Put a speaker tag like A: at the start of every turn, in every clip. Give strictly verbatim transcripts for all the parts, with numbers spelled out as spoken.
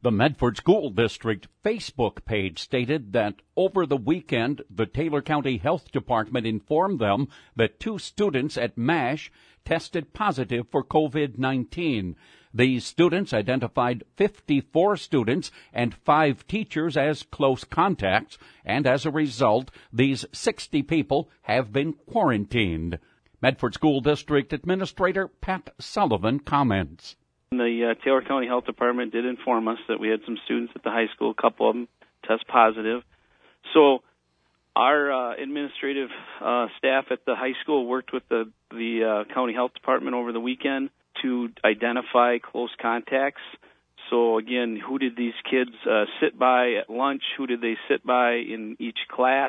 A: The Medford School District Facebook page stated that over the weekend, the Taylor County Health Department informed them that two students at MASH tested positive for COVID nineteen. These students identified fifty-four students and five teachers as close contacts, and as a result, these sixty people have been quarantined. Medford School District Administrator Pat Sullivan comments.
B: The uh, Taylor County Health Department did inform us that we had some students at the high school, a couple of them test positive. So our uh, administrative uh, staff at the high school worked with the, the uh, county health department over the weekend to identify close contacts. So again, who did these kids uh, sit by at lunch? Who did they sit by in each class?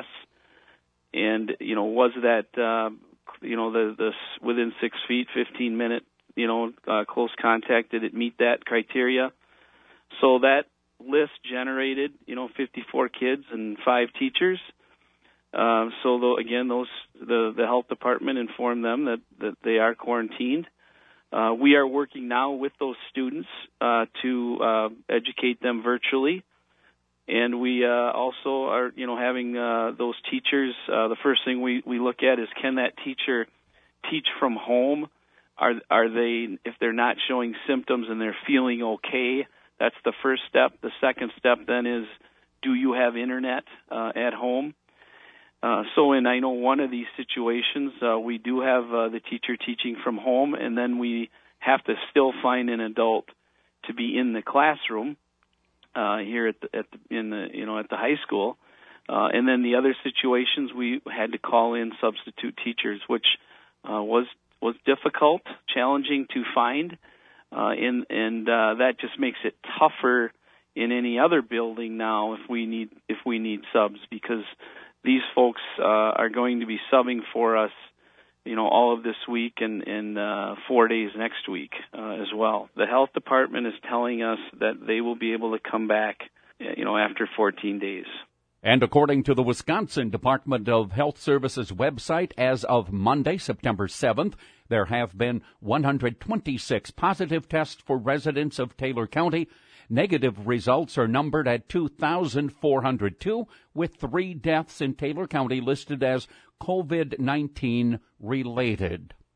B: And, you know, was that, uh, you know, the, the within six feet, fifteen minute you know, uh, close contact, did it meet that criteria? So that list generated, you know, fifty-four kids and five teachers. Uh, so, though, again, those the, the health department informed them that, that they are quarantined. Uh, we are working now with those students uh, to uh, educate them virtually. And we uh, also are, you know, having uh, those teachers, uh, the first thing we, we look at is, can that teacher teach from home? Are are they, if they're not showing symptoms and they're feeling okay, that's the first step. The second step then is, do you have internet uh, at home? Uh, so in, I know, one of these situations, uh, we do have uh, the teacher teaching from home, and then we have to still find an adult to be in the classroom uh, here at the, at the, in the, you know, at the high school. Uh, and then the other situations, we had to call in substitute teachers, which uh, was was difficult, challenging to find, uh, and, and uh, that just makes it tougher in any other building now if we need if we need subs, because these folks uh, are going to be subbing for us, you know, all of this week and, and uh, four days next week uh, as well. The health department is telling us that they will be able to come back, you know, after fourteen days.
A: And according to the Wisconsin Department of Health Services website, as of Monday, September seventh, there have been one hundred twenty-six positive tests for residents of Taylor County. Negative results are numbered at two thousand four hundred two, with three deaths in Taylor County listed as COVID nineteen related.